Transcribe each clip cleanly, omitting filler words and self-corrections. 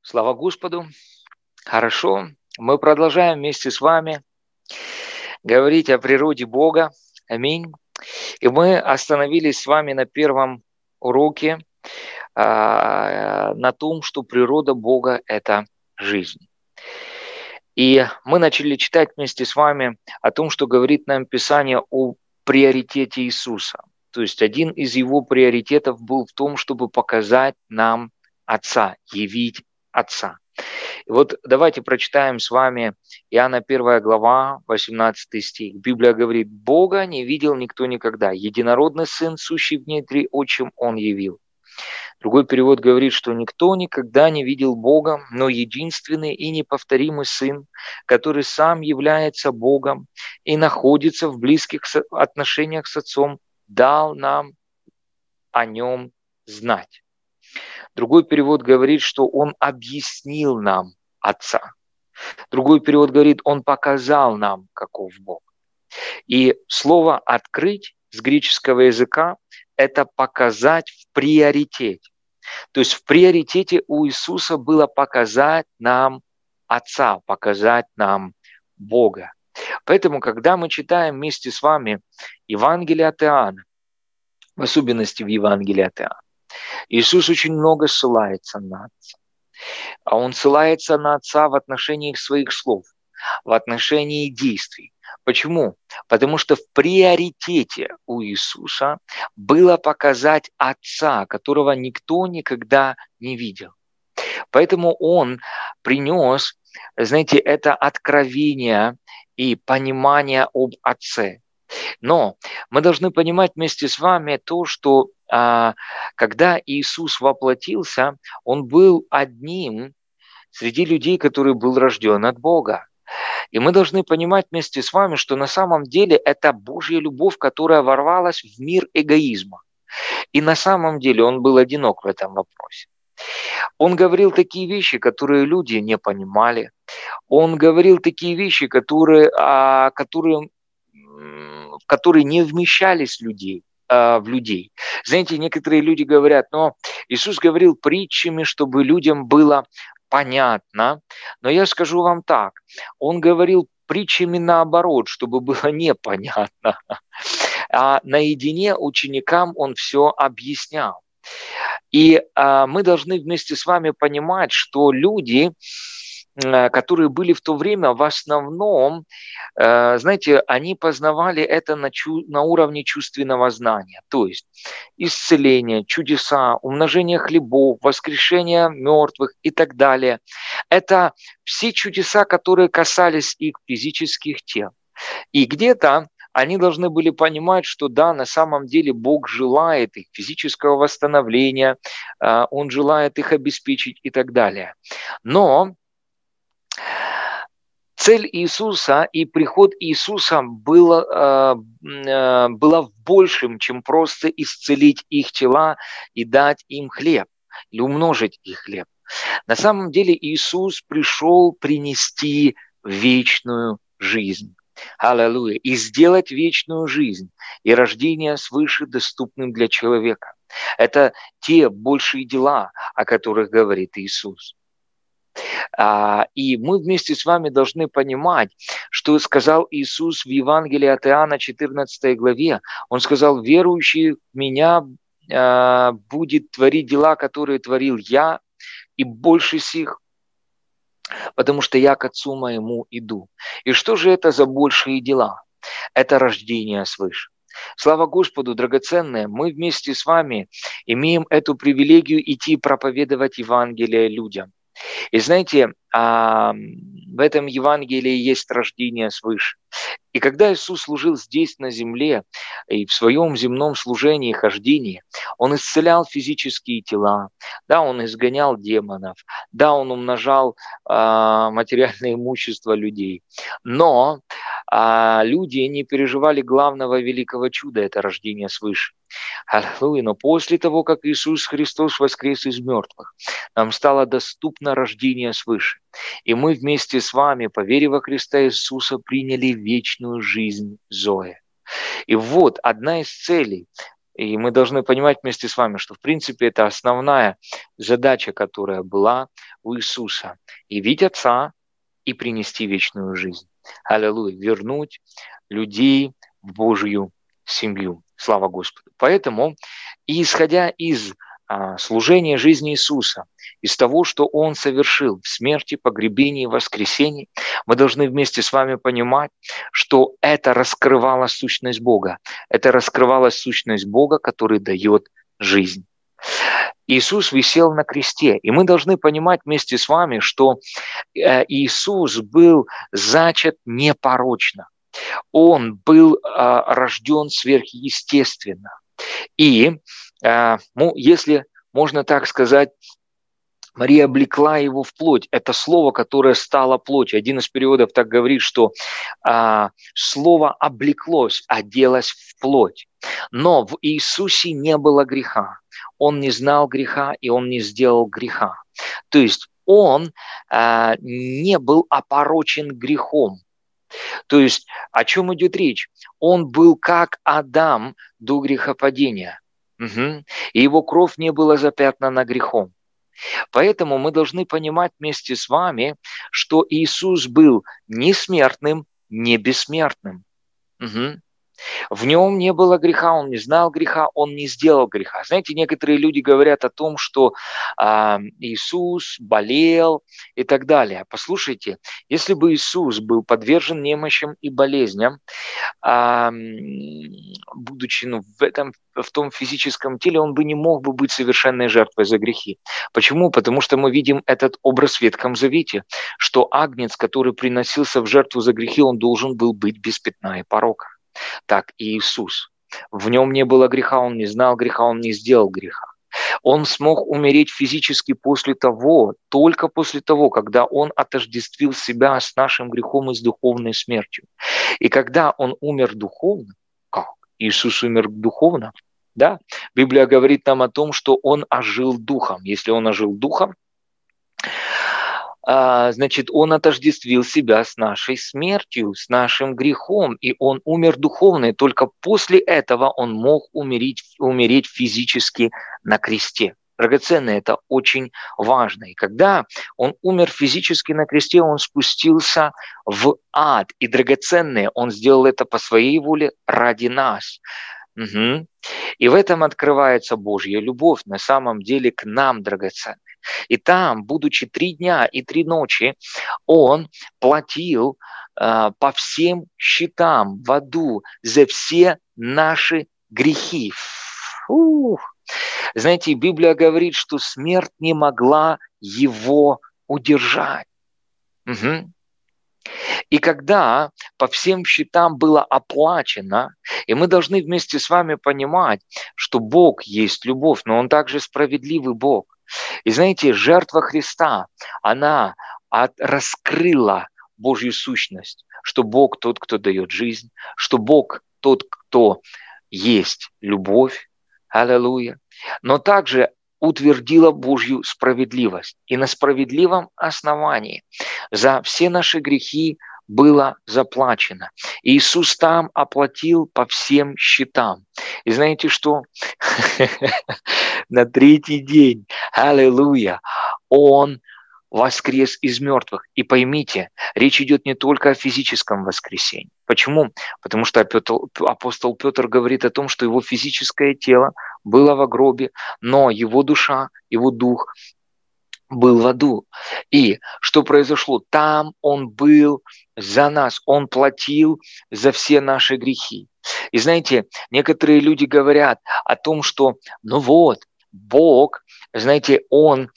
Слава Господу! Хорошо. Мы продолжаем вместе с вами говорить о природе Бога. Аминь. И мы остановились с вами на первом уроке на том, что природа Бога– это жизнь. И мы начали читать вместе с вами о том, что говорит нам Писание о приоритете Иисуса. То есть один из его приоритетов был в том, чтобы показать нам Отца, явить Отца. И вот давайте прочитаем с вами Иоанна 1 глава, 18 стих. Библия говорит: «Бога не видел никто никогда, единородный Сын, сущий внутри отчим, Он явил». Другой перевод говорит, что никто никогда не видел Бога, но единственный и неповторимый Сын, который сам является Богом и находится в близких отношениях с Отцом, дал нам о Нем знать. Другой перевод говорит, что Он объяснил нам Отца. Другой перевод говорит, Он показал нам, каков Бог. И слово «открыть» с греческого языка – это показать в приоритете. То есть в приоритете у Иисуса было показать нам Отца, показать нам Бога. Поэтому, когда мы читаем вместе с вами Евангелие от Иоанна, в особенности в Евангелии от Иоанна, Иисус очень много ссылается на Отца. А Он ссылается на Отца в отношении своих слов, в отношении действий. Почему? Потому что в приоритете у Иисуса было показать Отца, которого никто никогда не видел. Поэтому Он принес, знаете, это откровение и понимание об Отце. Но мы должны понимать вместе с вами то, что когда Иисус воплотился, Он был одним среди людей, который был рожден от Бога. И мы должны понимать вместе с вами, что на самом деле это Божья любовь, которая ворвалась в мир эгоизма. И на самом деле Он был одинок в этом вопросе. Он говорил такие вещи, которые люди не понимали. Он говорил такие вещи, которые не вмещались в людей. Знаете, некоторые люди говорят, но Иисус говорил притчами, чтобы людям было понятно. Но я скажу вам так, Он говорил притчами наоборот, чтобы было непонятно. А наедине ученикам Он все объяснял. И мы должны вместе с вами понимать, что люди, которые были в то время, в основном, знаете, они познавали это на уровне чувственного знания. То есть исцеление, чудеса, умножение хлебов, воскрешение мертвых и так далее. Это все чудеса, которые касались их физических тел. И где-то они должны были понимать, что да, на самом деле Бог желает их физического восстановления, Он желает их обеспечить и так далее. Но цель Иисуса и приход Иисуса была в большем, чем просто исцелить их тела и дать им хлеб, или умножить их хлеб. На самом деле Иисус пришел принести вечную жизнь. Аллилуйя. И сделать вечную жизнь и рождение свыше доступным для человека. Это те большие дела, о которых говорит Иисус. И мы вместе с вами должны понимать, что сказал Иисус в Евангелии от Иоанна 14 главе. Он сказал: верующий в Меня будет творить дела, которые творил Я, и больше сих, потому что Я к Отцу Моему иду. И что же это за большие дела? Это рождение свыше. Слава Господу, драгоценные, мы вместе с вами имеем эту привилегию идти проповедовать Евангелие людям. И знаете, в этом Евангелии есть рождение свыше. И когда Иисус служил здесь на земле, и в своем земном служении и хождении, Он исцелял физические тела, да, Он изгонял демонов, да, Он умножал материальное имущество людей. Но люди не переживали главного великого чуда – это рождение свыше. Аллилуйя. Но после того, как Иисус Христос воскрес из мертвых, нам стало доступно рождение свыше. И мы вместе с вами, по вере во Христа Иисуса, приняли вечную жизнь Зои. И вот одна из целей И мы должны понимать вместе с вами, что в принципе это основная задача, которая была у Иисуса. Явить Отца и принести вечную жизнь. Аллилуйя. Вернуть людей в Божью семью. Слава Господу. Поэтому, исходя из служения жизни Иисуса, из того, что Он совершил в смерти, погребении и воскресении, мы должны вместе с вами понимать, что это раскрывало сущность Бога. Это раскрывала сущность Бога, который дает жизнь. Иисус висел на кресте, и мы должны понимать вместе с вами, что Иисус был зачат непорочно. Он был рожден сверхъестественно. И, если можно так сказать, Мария облекла его в плоть. Это слово, которое стало плотью. Один из переводов так говорит, что слово облеклось, оделось в плоть. Но в Иисусе не было греха. Он не знал греха, и он не сделал греха. То есть он не был опорочен грехом. То есть о чем идет речь? Он был как Адам до грехопадения. Угу. И его кровь не была запятнана грехом. Поэтому мы должны понимать вместе с вами, что Иисус был не смертным, не бессмертным. Угу. В нем не было греха, он не знал греха, он не сделал греха. Знаете, некоторые люди говорят о том, что Иисус болел и так далее. Послушайте, если бы Иисус был подвержен немощам и болезням, будучи в том физическом теле, он бы не мог бы быть совершенной жертвой за грехи. Почему? Потому что мы видим этот образ в Ветхом Завете, что агнец, который приносился в жертву за грехи, он должен был быть без пятна и порока. Так и Иисус. В нем не было греха, он не знал греха, он не сделал греха. Он смог умереть физически только после того, когда он отождествил себя с нашим грехом и с духовной смертью. И когда он умер духовно, как? Иисус умер духовно, да? Библия говорит нам о том, что он ожил духом. Если он ожил духом, значит, он отождествил себя с нашей смертью, с нашим грехом, и он умер духовно, и только после этого он мог умереть физически на кресте. Драгоценное, это очень важно. И когда он умер физически на кресте, он спустился в ад. И драгоценное, он сделал это по своей воле ради нас. Угу. И в этом открывается Божья любовь на самом деле к нам, драгоценные. И там, будучи 3 дня и 3 ночи, он платил по всем счетам в аду за все наши грехи. Фух. Знаете, Библия говорит, что смерть не могла его удержать. Угу. И когда по всем счетам было оплачено, и мы должны вместе с вами понимать, что Бог есть любовь, но Он также справедливый Бог. И знаете, жертва Христа, она раскрыла Божью сущность, что Бог тот, кто дает жизнь, что Бог тот, кто есть любовь, аллилуйя, но также утвердила Божью справедливость. И на справедливом основании за все наши грехи было заплачено. И Иисус там оплатил по всем счетам. И знаете что? На 3-й день, аллилуйя, Он воскрес из мертвых. И поймите, речь идет не только о физическом воскресении. Почему? Потому что апостол Петр говорит о том, что его физическое тело было во гробе, но его душа, его дух был в аду. И что произошло? Там он был за нас, он платил за все наши грехи. И знаете, некоторые люди говорят о том, что, ну вот, Бог, знаете, Он,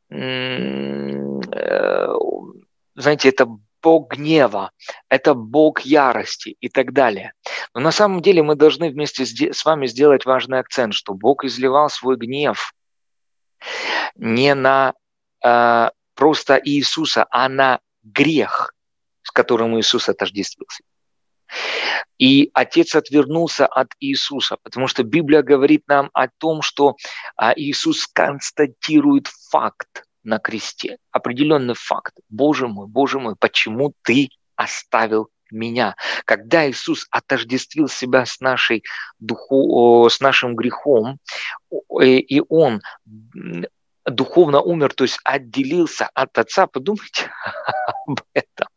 знаете, это Бог гнева, это Бог ярости и так далее. Но на самом деле мы должны вместе с вами сделать важный акцент, что Бог изливал свой гнев не на просто Иисуса, а на грех, с которым Иисус отождествился. И Отец отвернулся от Иисуса, потому что Библия говорит нам о том, что Иисус констатирует факт на кресте, определенный факт. Боже мой, почему ты оставил меня. Когда Иисус отождествил себя с нашим грехом, и Он духовно умер, то есть отделился от Отца, подумайте об этом.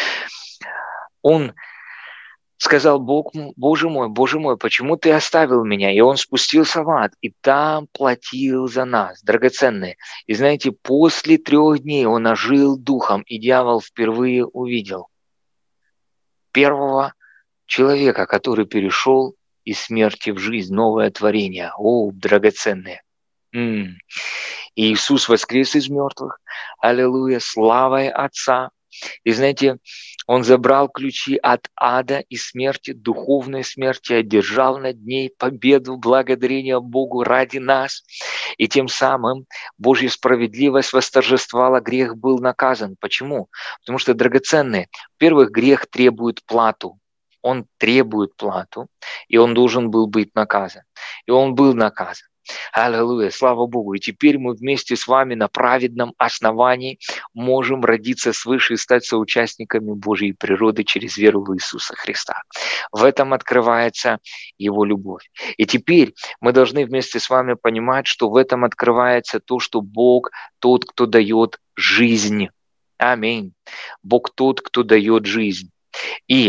Он сказал: Боже мой, почему ты оставил меня? И он спустился в ад, и там платил за нас, драгоценные. И знаете, после 3 дней он ожил духом, и дьявол впервые увидел первого человека, который перешел из смерти в жизнь, новое творение. О, драгоценные! И Иисус воскрес из мертвых. Аллилуйя, славой Отца. И знаете, Он забрал ключи от ада и смерти, духовной смерти, одержал над ней победу, благодарение Богу ради нас. И тем самым Божья справедливость восторжествовала, грех был наказан. Почему? Потому что, драгоценные, во-первых, грех требует плату. Он требует плату, и он должен был быть наказан. И он был наказан. Аллилуйя, слава Богу. И теперь мы вместе с вами на праведном основании можем родиться свыше и стать соучастниками Божьей природы через веру в Иисуса Христа. В этом открывается Его любовь. И теперь мы должны вместе с вами понимать, что в этом открывается то, что Бог тот, кто дает жизнь. Аминь. Бог тот, кто дает жизнь. И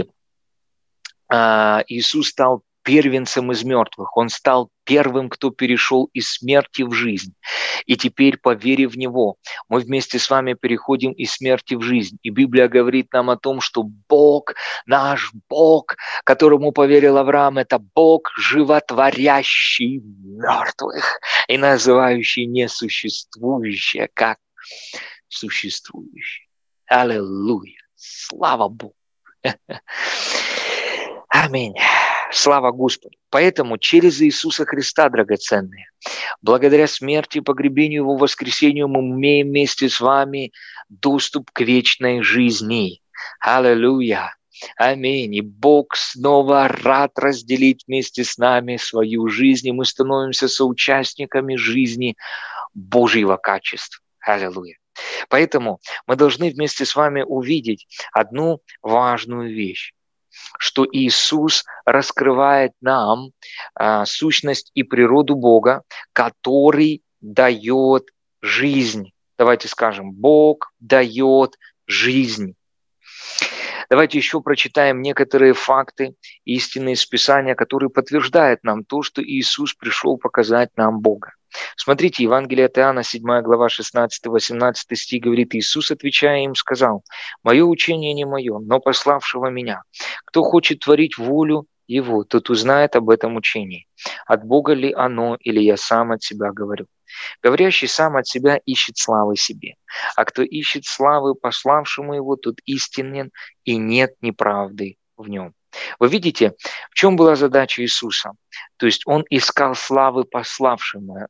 Иисус стал первенцем из мертвых. Он стал первым, кто перешел из смерти в жизнь. И теперь, по вере в Него, мы вместе с вами переходим из смерти в жизнь. И Библия говорит нам о том, что Бог, наш Бог, которому поверил Авраам, это Бог, животворящий мертвых и называющий несуществующее как существующее. Аллилуйя! Слава Богу! Аминь. Слава Господу. Поэтому через Иисуса Христа, драгоценные, благодаря смерти и погребению Его воскресению, мы имеем вместе с вами доступ к вечной жизни. Аллилуйя. Аминь. И Бог снова рад разделить вместе с нами свою жизнь, и мы становимся соучастниками жизни Божьего качества. Аллилуйя. Поэтому мы должны вместе с вами увидеть одну важную вещь, что Иисус раскрывает нам сущность и природу Бога, который дает жизнь. Давайте скажем: Бог дает жизнь. Давайте еще прочитаем некоторые факты, истины из Писания, которые подтверждают нам то, что Иисус пришел показать нам Бога. Смотрите, Евангелие от Иоанна, 7 глава, 16-18 стих говорит: Иисус, отвечая им, сказал: «Мое учение не мое, но пославшего меня. Кто хочет творить волю Его, тот узнает об этом учении. От Бога ли оно, или я сам от себя говорю? Говорящий сам от себя ищет славы себе, а кто ищет славы пославшему Его, тот истинен, и нет неправды в нем». Вы видите, в чем была задача Иисуса? То есть Он искал славы пославшего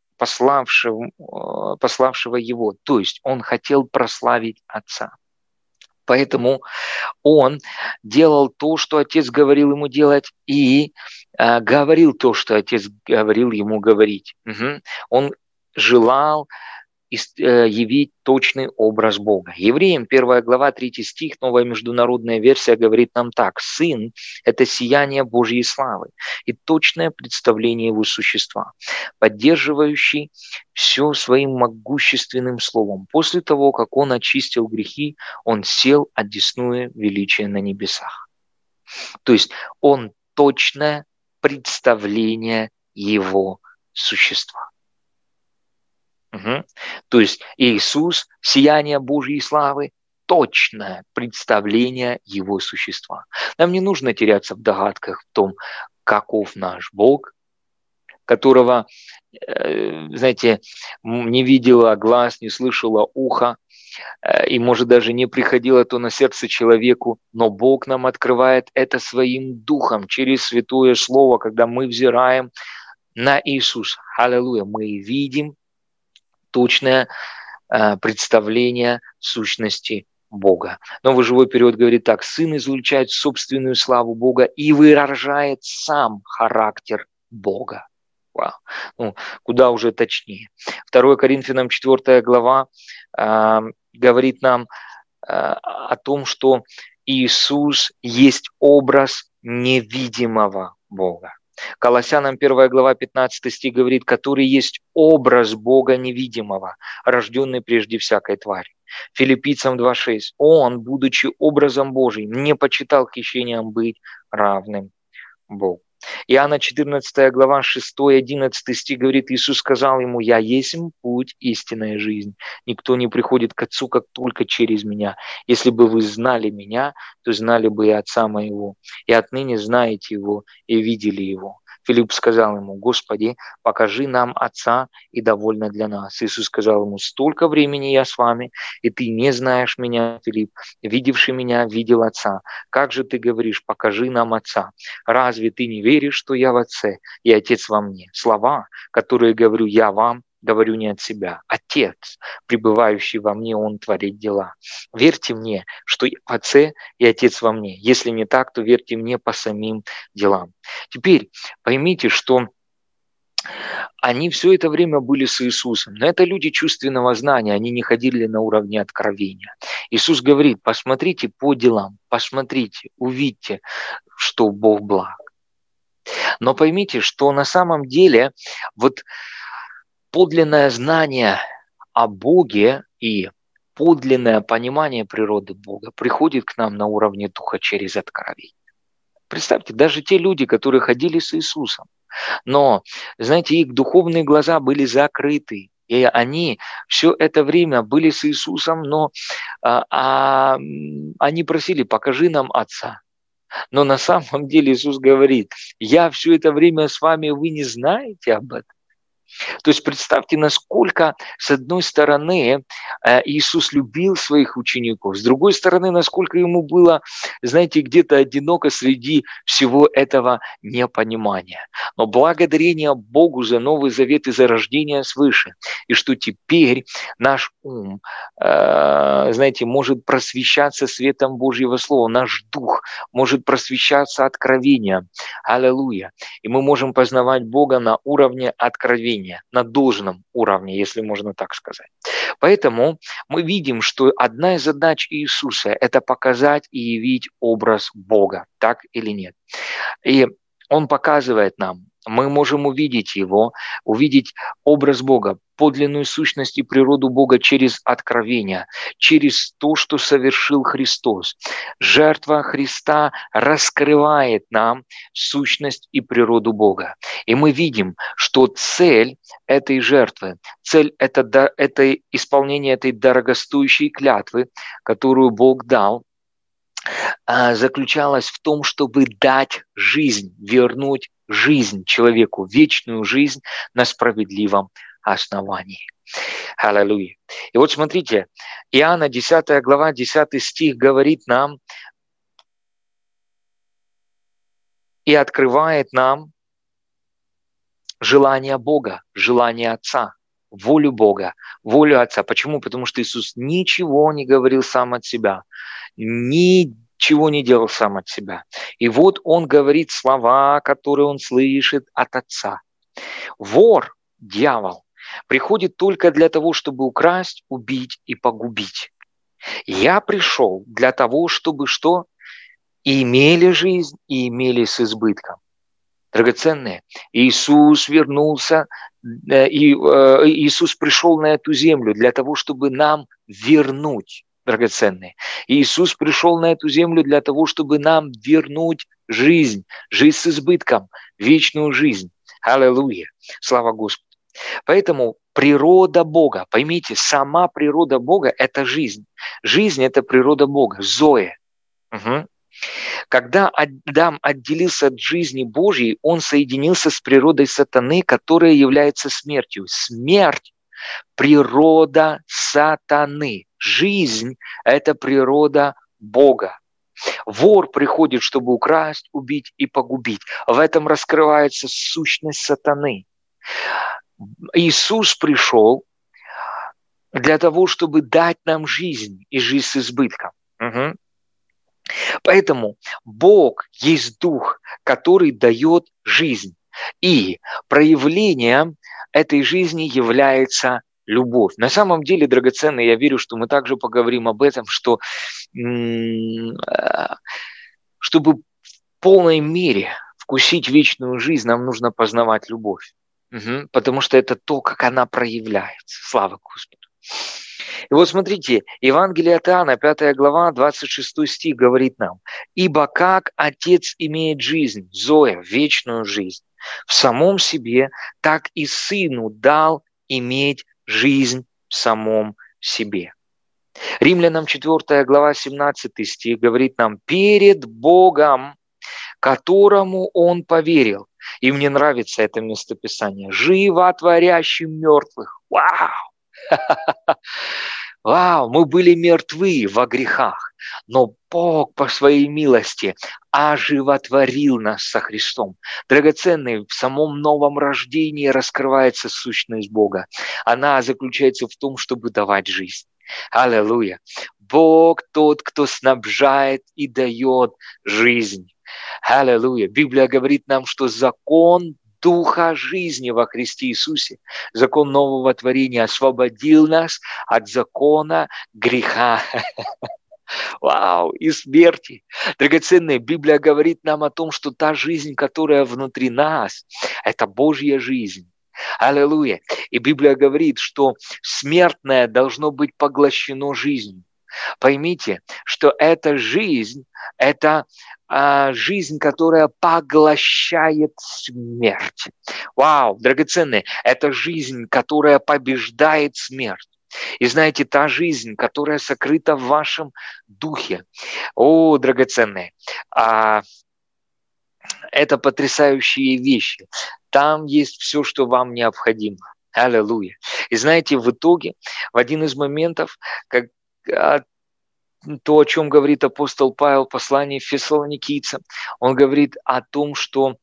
Его, то есть Он хотел прославить Отца. Поэтому Он делал то, что Отец говорил Ему делать, и говорил то, что Отец говорил Ему говорить. Он желал явить точный образ Бога. Евреям 1 глава 3 стих, новая международная версия, говорит нам так: «Сын – это сияние Божьей славы и точное представление Его существа, поддерживающий все своим могущественным словом. После того, как Он очистил грехи, Он сел, одесную величия на небесах». То есть Он точное представление Его существа. То есть Иисус, сияние Божьей славы, точное представление Его существа. Нам не нужно теряться в догадках в том, каков наш Бог, которого, знаете, не видела глаз, не слышала ухо, и, может, даже не приходило то на сердце человеку, но Бог нам открывает это своим духом через Святое Слово, когда мы взираем на Иисуса. Аллилуйя! Мы видим точное представление сущности Бога. Новый живой перевод говорит так: «Сын излучает собственную славу Бога и выражает сам характер Бога». Вау. Куда уже точнее. 2 Коринфянам 4 глава говорит нам о том, что Иисус есть образ невидимого Бога. Колоссянам 1 глава 15 стих говорит, который есть образ Бога невидимого, рожденный прежде всякой твари. Филиппийцам 2:6. Он, будучи образом Божиим, не почитал хищением быть равным Богу. Иоанна 14 глава 6-11 стих говорит, Иисус сказал ему, «Я есть путь, истинная жизнь. Никто не приходит к Отцу, как только через Меня. Если бы вы знали Меня, то знали бы и Отца Моего. И отныне знаете Его и видели Его». Филипп сказал ему, «Господи, покажи нам Отца, и довольно для нас». Иисус сказал ему, «Столько времени я с вами, и ты не знаешь Меня, Филипп. Видевший Меня, видел Отца. Как же ты говоришь, покажи нам Отца? Разве ты не веришь, что я в Отце и Отец во мне? Слова, которые говорю я вам, говорю не от себя. Отец, пребывающий во мне, Он творит дела. Верьте мне, что я в Отце и Отец во мне. Если не так, то верьте мне по самим делам. Теперь поймите, что они все это время были с Иисусом. Но это люди чувственного знания, они не ходили на уровне откровения. Иисус говорит, посмотрите по делам, посмотрите, увидьте, что Бог благ. Но поймите, что на самом деле вот подлинное знание о Боге и подлинное понимание природы Бога приходит к нам на уровне духа через откровение. Представьте, даже те люди, которые ходили с Иисусом, но, знаете, их духовные глаза были закрыты, и они все это время были с Иисусом, но они просили, покажи нам Отца. Но на самом деле Иисус говорит, я все это время с вами, вы не знаете об этом. То есть представьте, насколько, с одной стороны, Иисус любил своих учеников, с другой стороны, насколько ему было, знаете, где-то одиноко среди всего этого непонимания. Но благодарение Богу за Новый Завет и за рождение свыше, и что теперь наш ум, знаете, может просвещаться светом Божьего Слова, наш дух может просвещаться откровением. Аллилуйя. И мы можем познавать Бога на уровне откровения, на должном уровне, если можно так сказать. Поэтому мы видим, что одна из задач Иисуса – это показать и явить образ Бога, так или нет. И Он показывает нам, мы можем увидеть Его, увидеть образ Бога, подлинную сущность и природу Бога через откровение, через то, что совершил Христос. Жертва Христа раскрывает нам сущность и природу Бога. И мы видим, что цель этой жертвы, цель – это исполнение этой дорогостоящей клятвы, которую Бог дал, заключалась в том, чтобы дать жизнь, вернуть жизнь человеку, вечную жизнь на справедливом основании. Аллилуйя. И вот смотрите, Иоанна 10 глава, 10 стих говорит нам и открывает нам желание Бога, желание Отца, волю Бога, волю Отца. Почему? Потому что Иисус ничего не говорил сам от себя, ничего не делал сам от себя. И вот Он говорит слова, которые Он слышит от Отца. Вор, дьявол, приходит только для того, чтобы украсть, убить и погубить. Я пришел для того, чтобы что? И имели жизнь, и имели с избытком. Драгоценные, Иисус вернулся, Иисус пришел на эту землю для того, чтобы нам вернуть, драгоценные. Иисус пришел на эту землю для того, чтобы нам вернуть жизнь, жизнь с избытком, вечную жизнь. Аллилуйя! Слава Господу! Поэтому природа Бога, поймите, сама природа Бога – это жизнь. Жизнь – это природа Бога, Зоэ. Угу. Когда Адам отделился от жизни Божьей, он соединился с природой сатаны, которая является смертью. Смерть – природа сатаны. Жизнь – это природа Бога. Вор приходит, чтобы украсть, убить и погубить. В этом раскрывается сущность сатаны. Иисус пришел для того, чтобы дать нам жизнь и жизнь с избытком. Угу. Поэтому Бог есть Дух, который дает жизнь. И проявлением этой жизни является любовь. На самом деле, драгоценные, я верю, что мы также поговорим об этом, что чтобы в полной мере вкусить вечную жизнь, нам нужно познавать любовь. Потому что это то, как она проявляется. Слава Господу. И вот смотрите, Евангелие от Иоанна, 5 глава, 26 стих говорит нам: «Ибо как Отец имеет жизнь, Зоя, вечную жизнь, в самом себе, так и Сыну дал иметь жизнь в самом себе». Римлянам 4 глава, 17 стих говорит нам: «Перед Богом, которому Он поверил». И мне нравится это местописание. «Животворящим мертвых». Вау! Вау, мы были мертвы во грехах, но Бог по своей милости оживотворил нас со Христом. Драгоценный, в самом новом рождении раскрывается сущность Бога. Она заключается в том, чтобы давать жизнь. Аллилуйя. Бог тот, кто снабжает и дает жизнь. Аллилуйя. Библия говорит нам, что закон Духа жизни во Христе Иисусе, закон нового творения освободил нас от закона греха. Вау, и смерти. Драгоценная, Библия говорит нам о том, что та жизнь, которая внутри нас, это Божья жизнь. Аллилуйя. И Библия говорит, что смертное должно быть поглощено жизнью. Поймите, что эта жизнь, это жизнь, которая поглощает смерть. Вау, драгоценные, это жизнь, которая побеждает смерть. И знаете, та жизнь, которая сокрыта в вашем духе. О, драгоценные, это потрясающие вещи. Там есть все, что вам необходимо. Аллилуйя. И знаете, в итоге, в один из моментов, как то, о чем говорит апостол Павел в послании Фессалоникийцам, он говорит о том, что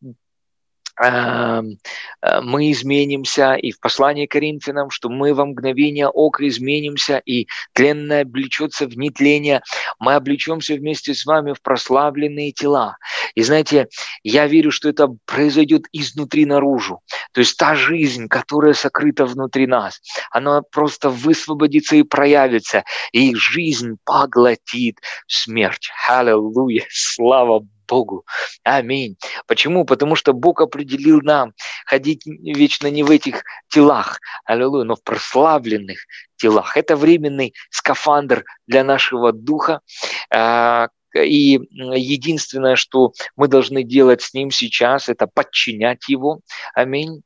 мы изменимся, и в послании к Коринфянам, что мы во мгновение ока изменимся, и тленное облечется в нетление, мы облечемся вместе с вами в прославленные тела. И знаете, я верю, что это произойдет изнутри наружу. То есть та жизнь, которая сокрыта внутри нас, она просто высвободится и проявится, и жизнь поглотит смерть. Аллилуйя, слава Богу. Аминь. Почему? Потому что Бог определил нам ходить вечно не в этих телах, аллилуйя, но в прославленных телах. Это временный скафандр для нашего духа. И единственное, что мы должны делать с ним сейчас, это подчинять его. Аминь.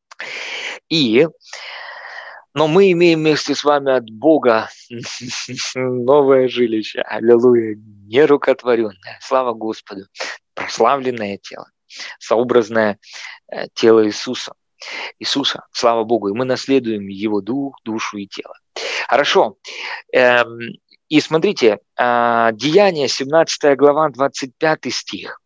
Но мы имеем вместе с вами от Бога новое жилище. Аллилуйя. Нерукотворенное. Слава Господу. Прославленное тело. Сообразное тело Иисуса. Слава Богу. И мы наследуем Его дух, душу и тело. Хорошо. И смотрите, Деяния, 17 глава, 25 стих.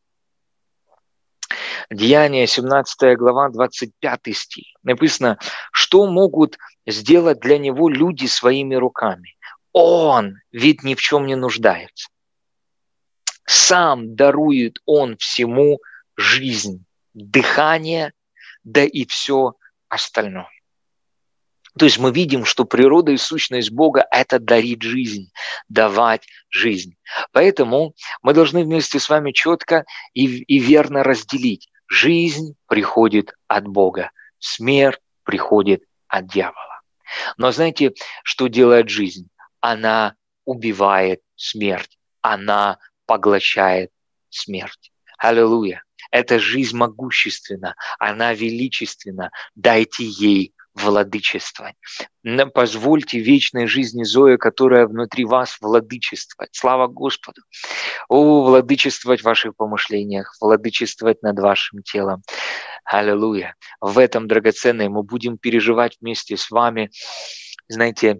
Деяния, 17 глава, 25 стих. Написано, что могут сделать для него люди своими руками. Он ведь ни в чем не нуждается. Сам дарует он всему жизнь, дыхание, да и все остальное. То есть мы видим, что природа и сущность Бога – это дарить жизнь, давать жизнь. Поэтому мы должны вместе с вами четко и верно разделить. Жизнь приходит от Бога, смерть приходит от дьявола. Но знаете, что делает жизнь? Она убивает смерть, она поглощает смерть. Аллилуйя. Эта жизнь могущественна, она величественна. Дайте ей владычествовать. Позвольте вечной жизни Зои, которая внутри вас, владычествовать. Слава Господу. Владычествовать в ваших помышлениях, владычествовать над вашим телом. Аллилуйя. В этом, драгоценное, мы будем переживать вместе с вами, знаете,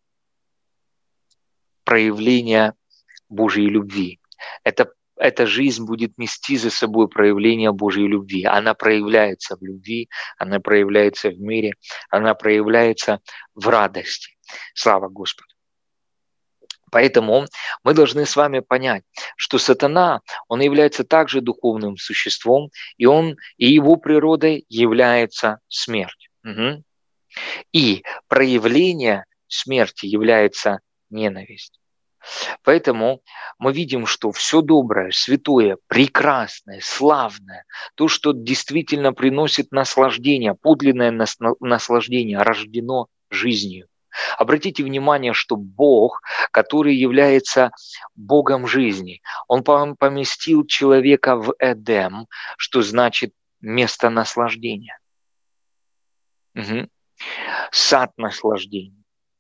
проявление Божьей любви. Эта жизнь будет нести за собой проявление Божьей любви. Она проявляется в любви, она проявляется в мире, она проявляется в радости. Слава Господу. Поэтому мы должны с вами понять, что сатана, он является также духовным существом, и его природой является смерть. Угу. И проявление смерти является ненависть. Поэтому мы видим, что все доброе, святое, прекрасное, славное, то, что действительно приносит наслаждение, подлинное наслаждение, рождено жизнью. Обратите внимание, что Бог, который является Богом жизни, Он поместил человека в Эдем, что значит место наслаждения. Угу. Сад наслаждения.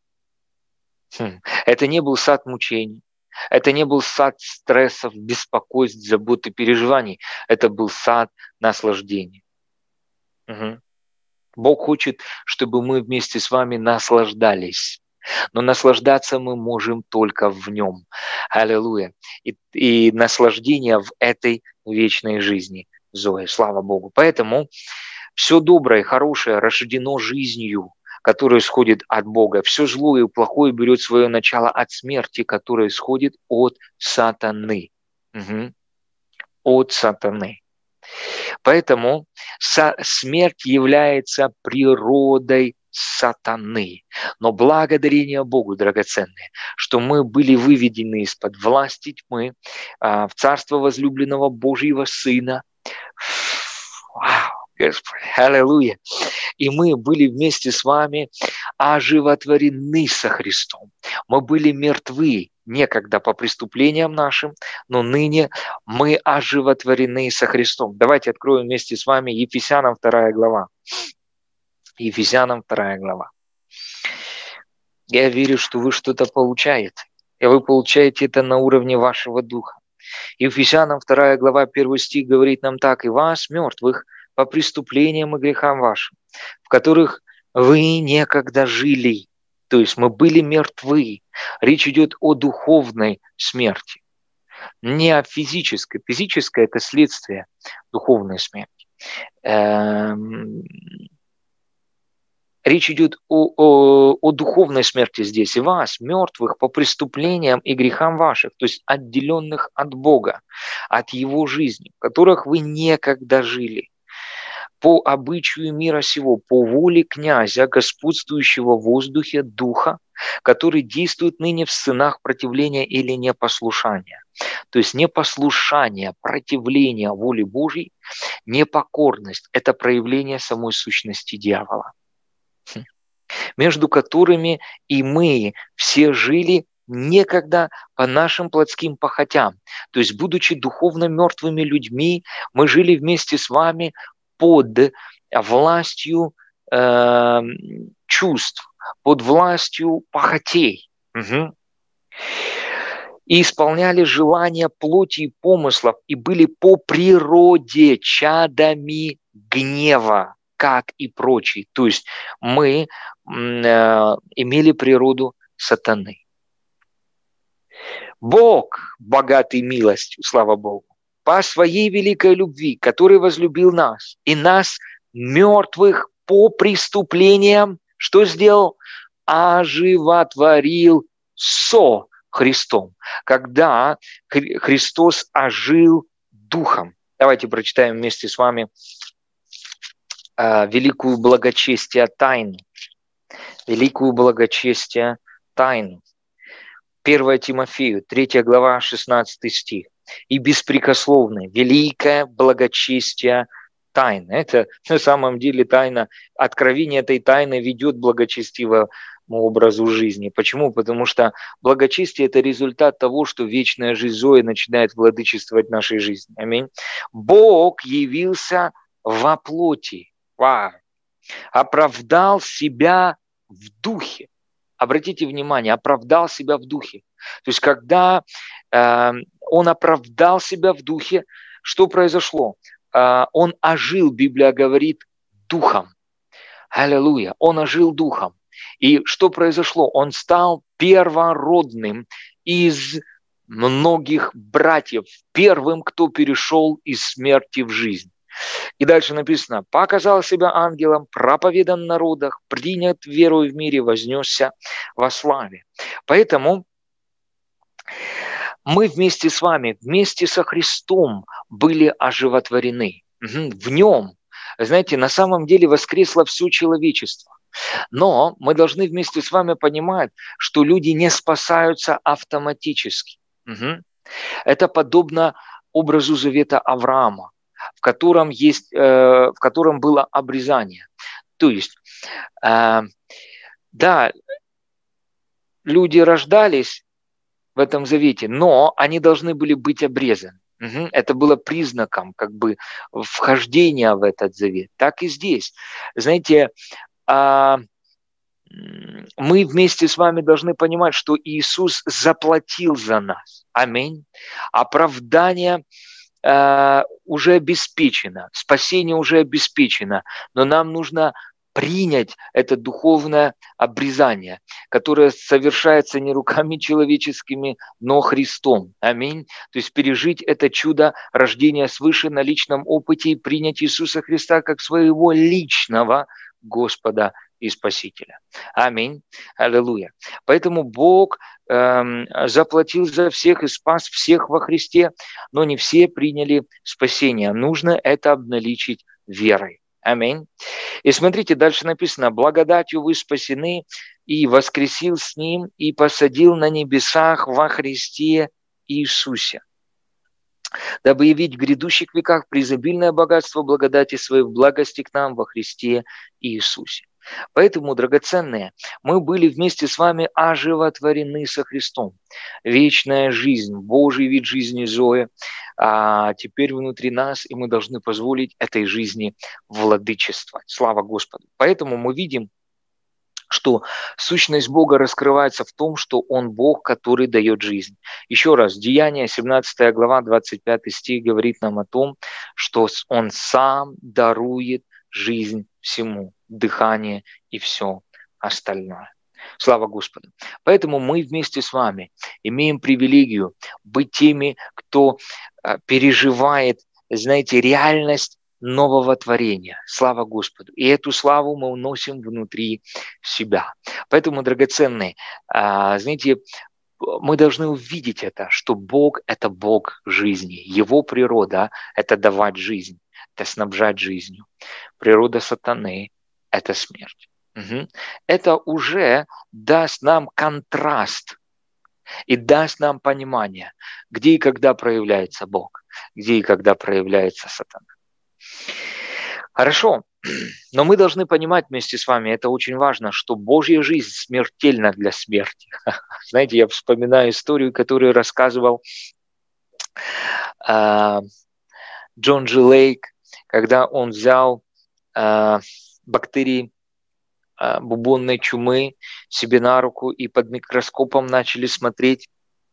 Это не был сад мучений. Это не был сад стрессов, беспокойств, забот и переживаний. Это был сад наслаждения. Угу. Бог хочет, чтобы мы вместе с вами наслаждались. Но наслаждаться мы можем только в Нем. Аллилуйя. И наслаждение в этой вечной жизни. Зоя, слава Богу. Поэтому все доброе, хорошее рождено жизнью, которая исходит от Бога. Все злое и плохое берет свое начало от смерти, которая исходит от сатаны. Угу. От сатаны. Поэтому смерть является природой сатаны. Но благодарение Богу, драгоценные, что мы были выведены из-под власти тьмы в царство возлюбленного Божьего Сына. Вау, Господи, аллилуйя. И мы были вместе с вами оживотворены со Христом. Мы были мертвы некогда по преступлениям нашим, но ныне мы оживотворены со Христом. Давайте откроем вместе с вами Ефесянам 2 глава. Ефесянам 2 глава. Я верю, что вы что-то получаете. И вы получаете это на уровне вашего духа. Ефесянам 2 глава 1 стих говорит нам так: «И вас, мертвых, по преступлениям и грехам вашим, в которых вы некогда жили». То есть мы были мертвы. Речь идет о духовной смерти. Не о физической. Физическая – это следствие духовной смерти. Речь идет о духовной смерти здесь. «И вас, мертвых, по преступлениям и грехам ваших», то есть отделенных от Бога, от Его жизни, в которых вы некогда жили, по обычаю мира сего, по воле князя, господствующего в воздухе духа, который действует ныне в сынах противления или непослушания. То есть непослушание, противление воле Божьей, непокорность – это проявление самой сущности дьявола, между которыми и мы все жили некогда по нашим плотским похотям. То есть, будучи духовно мертвыми людьми, мы жили вместе с вами под властью чувств, под властью похотей. Угу. И исполняли желания плоти и помыслов, и были по природе чадами гнева, как и прочие. То есть мы имели природу сатаны. Бог, богатый милостью, слава Богу, по своей великой любви, который возлюбил нас, и нас, мертвых по преступлениям, что сделал? Оживотворил со Христом, когда Христос ожил духом. Давайте прочитаем вместе с вами великую благочестие тайну. Великую благочестие тайну. 1 Тимофею, 3 глава, 16 стих. «И беспрекословное, великое благочестие тайны». Это на самом деле тайна. Откровение этой тайны ведет к благочестивому образу жизни. Почему? Потому что благочестие – это результат того, что вечная жизнь Зои начинает владычествовать в нашей жизни. Аминь. Бог явился во плоти. Вау. Оправдал себя в духе. Обратите внимание, оправдал себя в духе. То есть, когда он оправдал себя в духе, что произошло? Он ожил, Библия говорит, духом. Аллилуйя. Он ожил духом. И что произошло? Он стал первородным из многих братьев, первым, кто перешел из смерти в жизнь. И дальше написано: «Показал себя ангелом, проповедан в народах, принят верою в мире, вознесся во славе». Поэтому мы вместе с вами, вместе со Христом были оживотворены. В Нем, знаете, на самом деле воскресло все человечество. Но мы должны вместе с вами понимать, что люди не спасаются автоматически. Мгм. Это подобно образу завета Авраама, в котором было обрезание. То есть, э, да, люди рождались в этом завете, но они должны были быть обрезаны. Мгм. Это было признаком как бы вхождения в этот завет. Так и здесь. Знаете, а, мы вместе с вами должны понимать, что Иисус заплатил за нас. Аминь. Оправдание уже обеспечено, спасение уже обеспечено, но нам нужно принять это духовное обрезание, которое совершается не руками человеческими, но Христом. Аминь. То есть пережить это чудо рождения свыше на личном опыте и принять Иисуса Христа как своего личного Господа и Спасителя. Аминь. Аллилуйя. Поэтому Бог заплатил за всех и спас всех во Христе, но не все приняли спасение. Нужно это обналичить верой. Аминь. И смотрите, дальше написано: «Благодатью вы спасены, и воскресил с Ним, и посадил на небесах во Христе Иисусе, дабы явить в грядущих веках преизобильное богатство благодати Своей в благости к нам во Христе Иисусе». Поэтому, драгоценные, мы были вместе с вами оживотворены со Христом. Вечная жизнь, Божий вид жизни Зои, теперь внутри нас, и мы должны позволить этой жизни владычествовать. Слава Господу. Поэтому мы видим, что сущность Бога раскрывается в том, что Он Бог, который дает жизнь. Еще раз, Деяния, 17 глава, 25 стих говорит нам о том, что Он сам дарует жизнь всему, дыхание и все остальное. Слава Господу. Поэтому мы вместе с вами имеем привилегию быть теми, кто переживает, знаете, реальность нового творения. Слава Господу. И эту славу мы уносим внутри себя. Поэтому, драгоценные, знаете, мы должны увидеть это, что Бог – это Бог жизни. Его природа – это давать жизнь, это снабжать жизнью. Природа сатаны – это смерть. Угу. Это уже даст нам контраст и даст нам понимание, где и когда проявляется Бог, где и когда проявляется сатана. Хорошо, но мы должны понимать вместе с вами, это очень важно, что Божья жизнь смертельна для смерти. Знаете, я вспоминаю историю, которую рассказывал Джон Джи Лейк, когда он взял бактерии бубонной чумы себе на руку и под микроскопом начали смотреть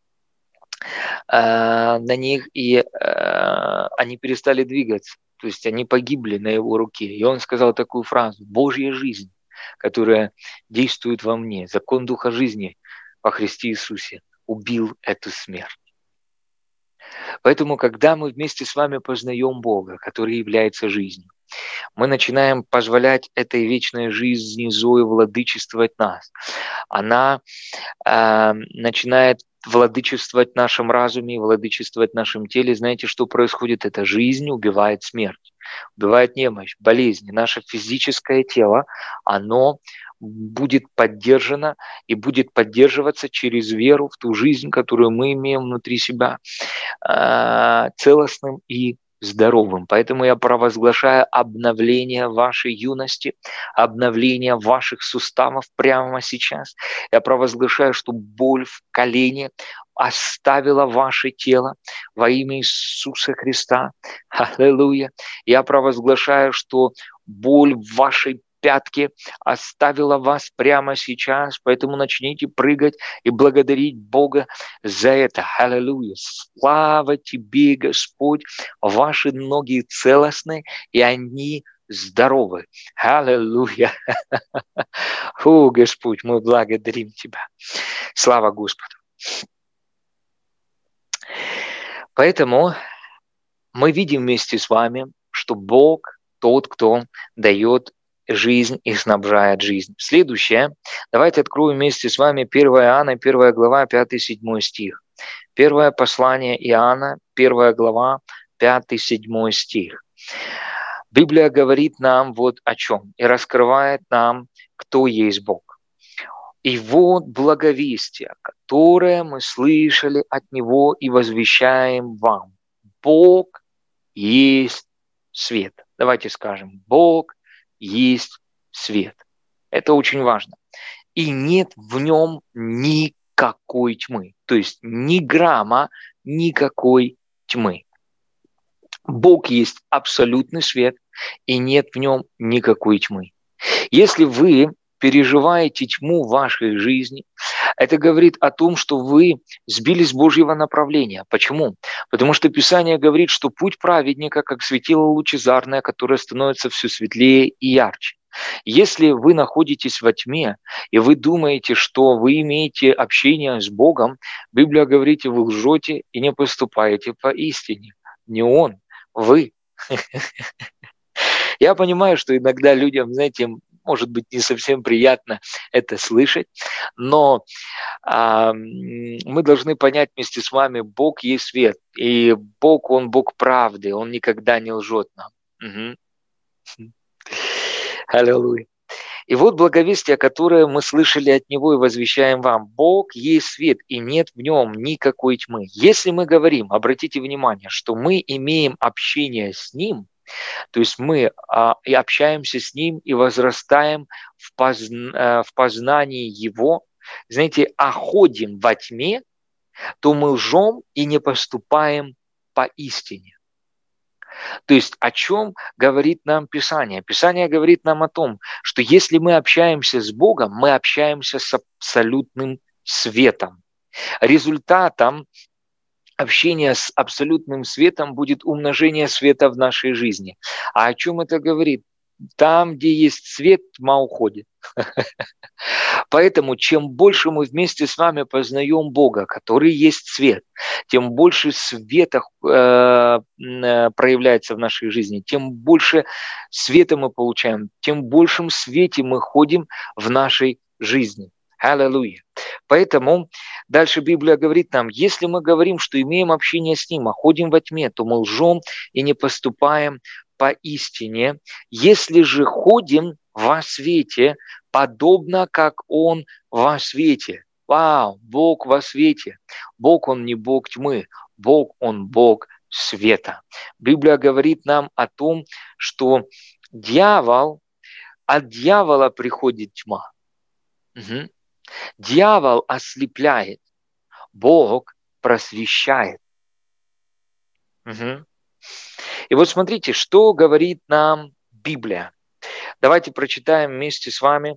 на них, и они перестали двигаться. То есть они погибли на его руке. И он сказал такую фразу: «Божья жизнь, которая действует во мне, закон Духа жизни во Христе Иисусе, убил эту смерть». Поэтому, когда мы вместе с вами познаем Бога, который является жизнью, мы начинаем позволять этой вечной жизни Зои владычествовать нас. Она начинает владычествовать в нашем разуме, владычествовать в нашем теле. Знаете, что происходит? Эта жизнь убивает смерть, убивает немощь, болезни. Наше физическое тело, оно будет поддержано и будет поддерживаться через веру в ту жизнь, которую мы имеем внутри себя, целостным и здоровым. Поэтому я провозглашаю обновление вашей юности, обновление ваших суставов прямо сейчас. Я провозглашаю, что боль в колене оставила ваше тело во имя Иисуса Христа. Аллилуйя. Я провозглашаю, что боль в вашей пятки оставила вас прямо сейчас, поэтому начните прыгать и благодарить Бога за это. Аллилуйя. Слава тебе, Господь. Ваши ноги целостны, и они здоровы. Аллилуйя. О, Господь, мы благодарим Тебя. Слава Господу. Поэтому мы видим вместе с вами, что Бог тот, кто дает жизнь и снабжает жизнь. Следующее. Давайте откроем вместе с вами 1 Иоанна, 1 глава, 5-7 стих. Первое послание Иоанна, 1 глава, 5-7 стих. Библия говорит нам вот о чем и раскрывает нам кто есть Бог. И вот благовестие, которое мы слышали от Него и возвещаем вам. Бог есть свет. Давайте скажем, Бог есть свет. Это очень важно. И нет в нем никакой тьмы. То есть ни грамма никакой тьмы. Бог есть абсолютный свет, и нет в нем никакой тьмы. Если вы переживаете тьму в вашей жизни, это говорит о том, что вы сбились с Божьего направления. Почему? Потому что Писание говорит, что путь праведника, как светило лучезарное, которое становится все светлее и ярче. Если вы находитесь во тьме, и вы думаете, что вы имеете общение с Богом, Библия говорит, вы лжете и не поступаете по истине. Не Он, вы. Я понимаю, что иногда людям, знаете, может быть, не совсем приятно это слышать, но мы должны понять вместе с вами, Бог есть свет, и Бог, Он Бог правды, Он никогда не лжет нам. Угу. Аллилуйя. И вот благовестие, которое мы слышали от Него и возвещаем вам. Бог есть свет, и нет в нем никакой тьмы. Если мы говорим, обратите внимание, что мы имеем общение с Ним, то есть мы и общаемся с Ним и возрастаем в познании Его, знаете, а ходим во тьме, то мы лжем и не поступаем по истине. То есть о чем говорит нам Писание? Писание говорит нам о том, что если мы общаемся с Богом, мы общаемся с абсолютным светом. Результатом общения с абсолютным светом будет умножение света в нашей жизни. А о чем это говорит? Там, где есть свет, тьма уходит. Поэтому, чем больше мы вместе с вами познаем Бога, который есть свет, тем больше света проявляется в нашей жизни, тем больше света мы получаем, тем большем свете мы ходим в нашей жизни. Аллилуйя. Поэтому дальше Библия говорит нам, если мы говорим, что имеем общение с Ним, а ходим во тьме, то мы лжем и не поступаем по истине. Если же ходим во свете, подобно как Он во свете. Вау, Бог во свете. Бог, Он не Бог тьмы. Бог, Он Бог света. Библия говорит нам о том, что от дьявола приходит тьма. Угу. Дьявол ослепляет, Бог просвещает. Угу. И вот смотрите, что говорит нам Библия. Давайте прочитаем вместе с вами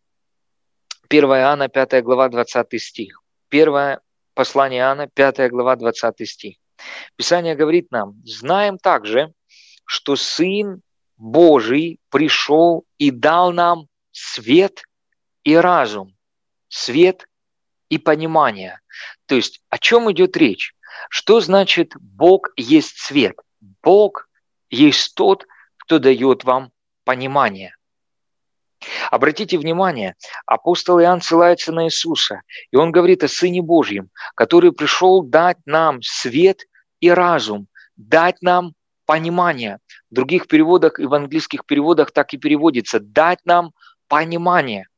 1 Иоанна, 5 глава, 20 стих. Первое послание Иоанна, 5 глава, 20 стих. Писание говорит нам, знаем также, что Сын Божий пришел и дал нам свет и разум, свет и понимание. То есть о чем идет речь? Что значит Бог есть свет? Бог есть тот, кто дает вам понимание. Обратите внимание, апостол Иоанн ссылается на Иисуса, и он говорит о Сыне Божьем, который пришел дать нам свет и разум, дать нам понимание. В других переводах и в английских переводах так и переводится «дать нам понимание».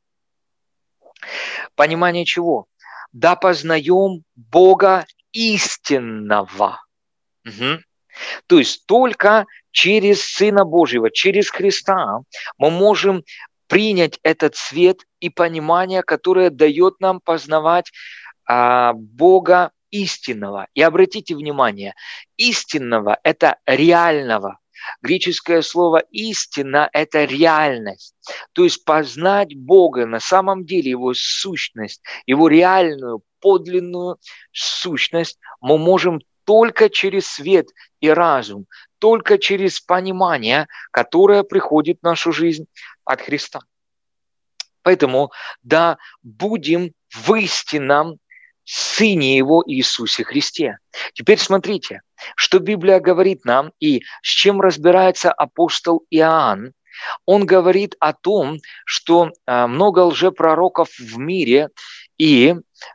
Понимание чего? Да познаем Бога истинного. Угу. То есть только через Сына Божьего, через Христа мы можем принять этот свет и понимание, которое дает нам познавать Бога истинного. И обратите внимание, истинного – это реального. Греческое слово «истина» – это реальность. То есть познать Бога на самом деле, Его сущность, Его реальную, подлинную сущность мы можем только через свет и разум, только через понимание, которое приходит в нашу жизнь от Христа. Поэтому, да, будем в истинном Сыне Его Иисусе Христе. Теперь смотрите, что Библия говорит нам и с чем разбирается апостол Иоанн. Он говорит о том, что много лжепророков в мире, и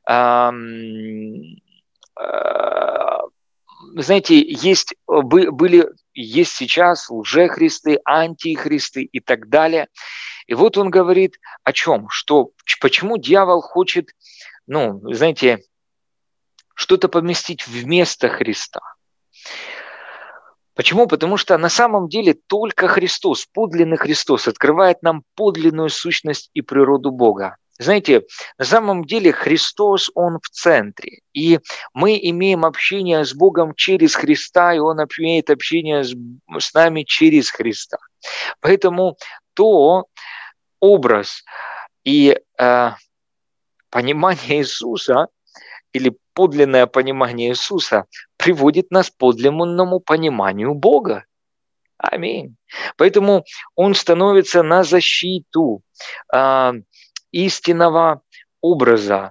знаете, есть сейчас лжехристы, антихристы и так далее. И вот он говорит о чем? Почему дьявол хочет, знаете, что-то поместить вместо Христа. Почему? Потому что на самом деле только Христос, подлинный Христос, открывает нам подлинную сущность и природу Бога. Знаете, на самом деле Христос, Он в центре. И мы имеем общение с Богом через Христа, и Он имеет общение с нами через Христа. Поэтому то образ и понимание Иисуса, или подлинное понимание Иисуса приводит нас к подлинному пониманию Бога. Аминь. Поэтому Он становится на защиту истинного образа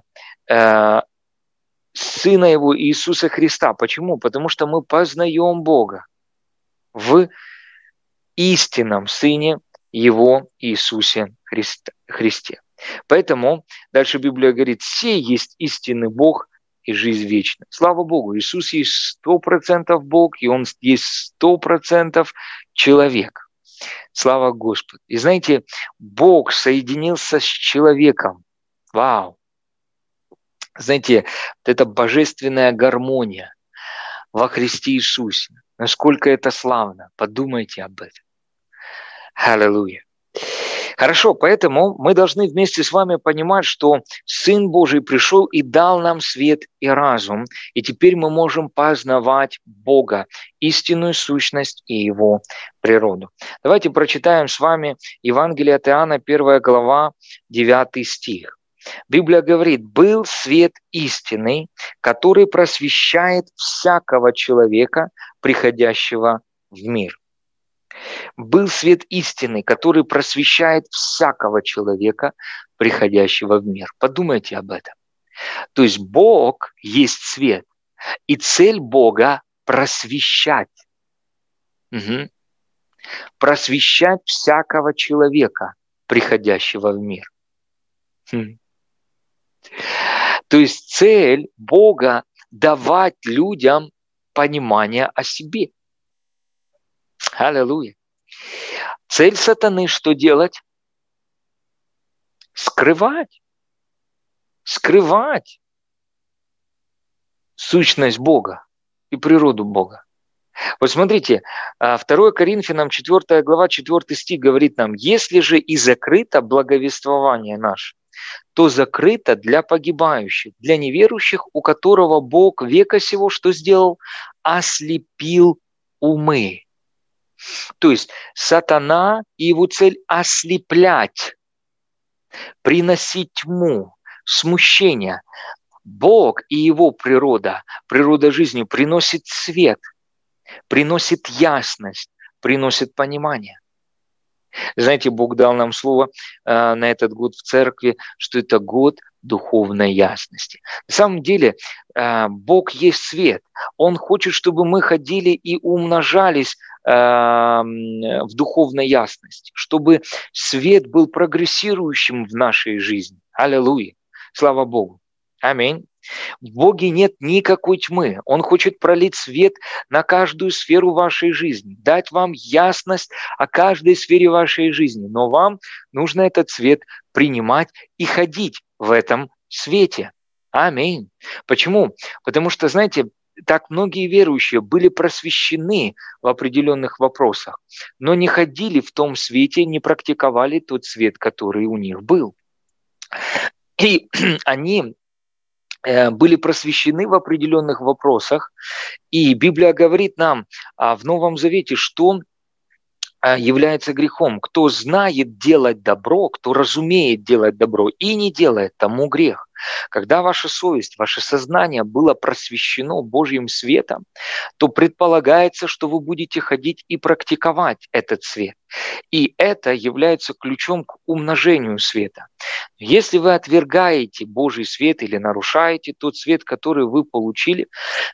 Сына Его Иисуса Христа. Почему? Потому что мы познаем Бога в истинном Сыне Его Иисусе Христе. Поэтому дальше Библия говорит: «Сей есть истинный Бог и жизнь вечная». Слава Богу, Иисус есть 100% Бог, и Он есть 100% человек. Слава Господу. И знаете, Бог соединился с человеком. Вау! Знаете, вот эта божественная гармония во Христе Иисусе. Насколько это славно. Подумайте об этом. Аллилуйя. Хорошо, поэтому мы должны вместе с вами понимать, что Сын Божий пришел и дал нам свет и разум, и теперь мы можем познавать Бога, истинную сущность и Его природу. Давайте прочитаем с вами Евангелие от Иоанна, 1 глава, 9 стих. Библия говорит: «Был свет истинный, который просвещает всякого человека, приходящего в мир». Был свет истины, который просвещает всякого человека, приходящего в мир. Подумайте об этом. То есть Бог есть свет, и цель Бога – просвещать. Угу. Просвещать всякого человека, приходящего в мир. То есть цель Бога – давать людям понимание о себе. Аллилуйя. Цель сатаны что делать? Скрывать. Скрывать сущность Бога и природу Бога. Вот смотрите, 2 Коринфянам 4 глава 4 стих говорит нам: «Если же и закрыто благовествование наше, то закрыто для погибающих, для неверующих, у которого Бог века сего что сделал? Ослепил умы». То есть сатана и его цель ослеплять, приносить тьму, смущение. Бог и его природа, природа жизни приносит свет, приносит ясность, приносит понимание. Знаете, Бог дал нам слово на этот год в церкви, что это год духовной ясности. На самом деле Бог есть свет. Он хочет, чтобы мы ходили и умножались в духовной ясности, чтобы свет был прогрессирующим в нашей жизни. Аллилуйя. Слава Богу. Аминь. В Боге нет никакой тьмы. Он хочет пролить свет на каждую сферу вашей жизни, дать вам ясность о каждой сфере вашей жизни. Но вам нужно этот свет принимать и ходить в этом свете. Аминь. Почему? Потому что, знаете, так многие верующие были просвещены в определенных вопросах, но не ходили в том свете, не практиковали тот свет, который у них был. И они были просвещены в определенных вопросах. И Библия говорит нам в Новом Завете, что является грехом. Кто знает делать добро, кто разумеет делать добро и не делает, тому грех. Когда ваша совесть, ваше сознание было просвещено Божьим светом, то предполагается, что вы будете ходить и практиковать этот свет. И это является ключом к умножению света. Если вы отвергаете Божий свет или нарушаете тот свет, который вы получили,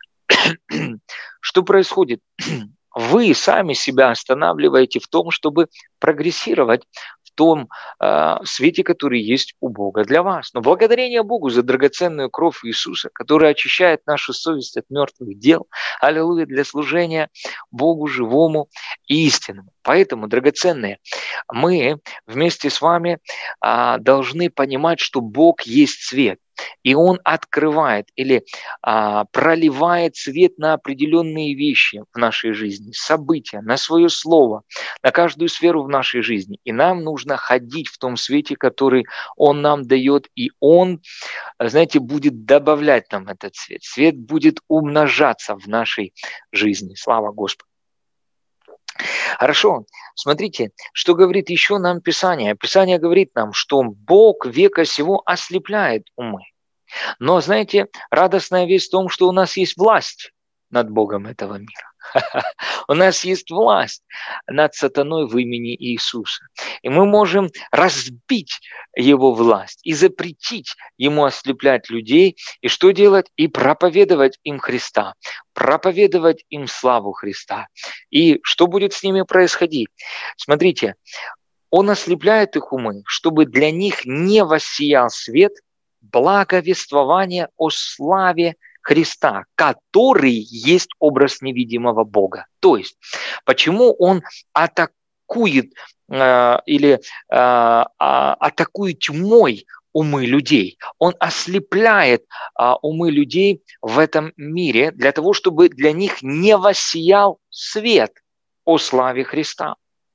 что происходит? Вы сами себя останавливаете в том, чтобы прогрессировать в в том свете, который есть у Бога для вас. Но благодарение Богу за драгоценную кровь Иисуса, которая очищает нашу совесть от мертвых дел, аллилуйя, для служения Богу живому и истинному. Поэтому, драгоценные, мы вместе с вами должны понимать, что Бог есть свет. И Он открывает или проливает свет на определенные вещи в нашей жизни, события, на свое слово, на каждую сферу в нашей жизни. И нам нужно ходить в том свете, который Он нам дает, и Он, знаете, будет добавлять нам этот свет. Свет будет умножаться в нашей жизни. Слава Господу. Хорошо, смотрите, что говорит еще нам Писание. Писание говорит нам, что Бог века сего ослепляет умы. Но, знаете, радостная весть в том, что у нас есть власть над Богом этого мира. У нас есть власть над сатаной в имени Иисуса. И мы можем разбить его власть и запретить ему ослеплять людей. И что делать? И проповедовать им Христа, проповедовать им славу Христа. И что будет с ними происходить? Смотрите, он ослепляет их умы, чтобы для них не воссиял свет благовествования о славе Христа, который есть образ невидимого Бога. То есть, почему он атакует атакует тьмой умы людей? Он ослепляет умы людей в этом мире для того, чтобы для них не воссиял свет о славе Христа.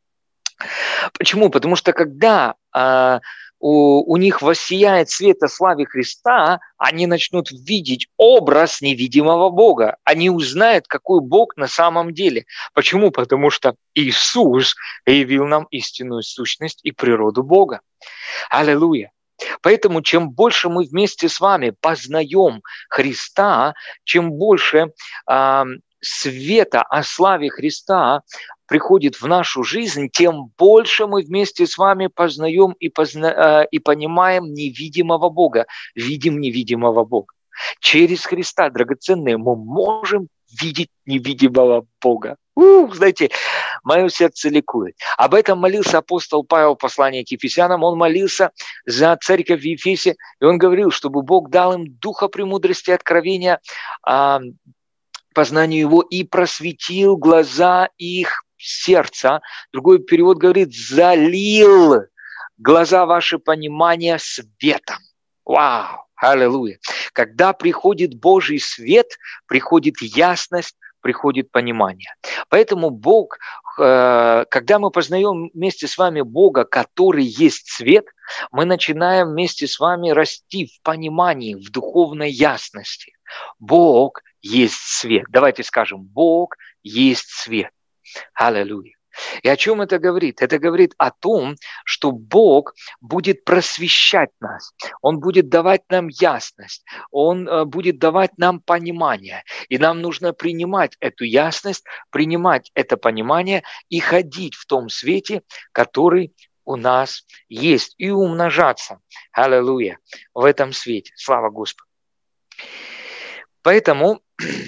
Почему? Потому что когда у них воссияет свет о славе Христа, они начнут видеть образ невидимого Бога. Они узнают, какой Бог на самом деле. Почему? Потому что Иисус явил нам истинную сущность и природу Бога. Аллилуйя. Поэтому чем больше мы вместе с вами познаем Христа, чем больше света о славе Христа приходит в нашу жизнь, тем больше мы вместе с вами познаем и понимаем невидимого Бога, видим невидимого Бога. Через Христа, драгоценные, мы можем видеть невидимого Бога. Знаете, мое сердце ликует. Об этом молился апостол Павел в послании к Ефесянам. Он молился за церковь в Ефесе, и он говорил, чтобы Бог дал им духа премудрости и откровения, познанию Его, и просветил глаза их сердца. Другой перевод говорит, залил глаза ваши понимания светом. Вау, аллилуйя. Когда приходит Божий свет, приходит ясность, приходит понимание. Поэтому Бог, когда мы познаем вместе с вами Бога, который есть свет, мы начинаем вместе с вами расти в понимании, в духовной ясности. Бог есть свет. Давайте скажем, Бог есть свет. Аллилуйя. И о чем это говорит? Это говорит о том, что Бог будет просвещать нас. Он будет давать нам ясность. Он будет давать нам понимание. И нам нужно принимать эту ясность, принимать это понимание и ходить в том свете, который у нас есть. И умножаться. Аллилуйя. В этом свете. Слава Господу. Поэтому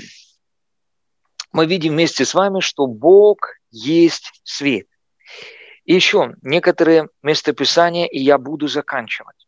мы видим вместе с вами, что Бог есть свет. И еще некоторые местописания, и я буду заканчивать.